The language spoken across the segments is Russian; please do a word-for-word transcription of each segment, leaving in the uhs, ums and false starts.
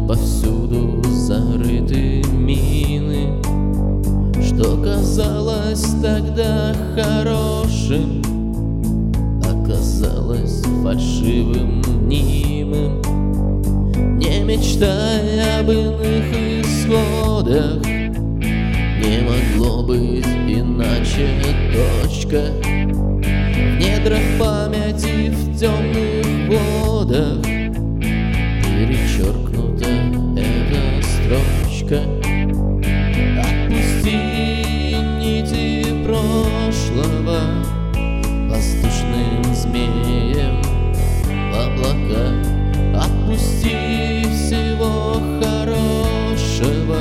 повсюду зарыты мины. Что казалось тогда хорошим, оказалось фальшивым, мнимым. Не мечтая об иных исходах, не могло быть иначе. Точка в недрах памяти, в темных водах перечеркнута эта строчка. Отпусти нити прошлого воздушным змеем в облака. Отпусти всего хорошего.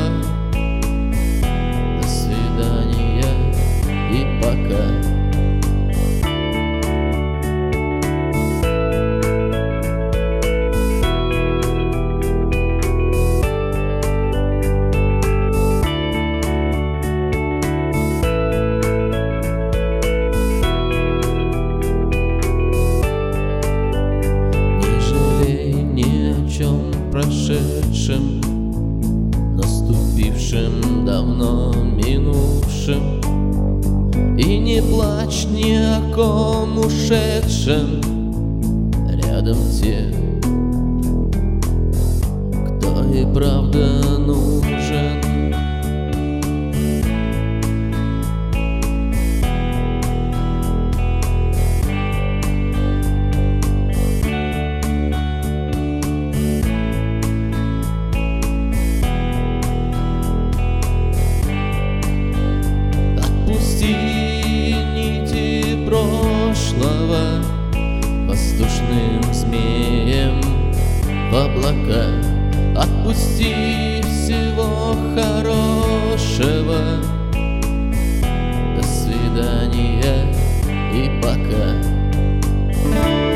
До свидания и пока. Прошедшем, наступившем, давно минувшем. И не плачь ни о ком ушедшем. Рядом те, кто и правда нужен. Нити прошлого воздушным змеем в облака. Отпусти всего хорошего. До свидания и пока.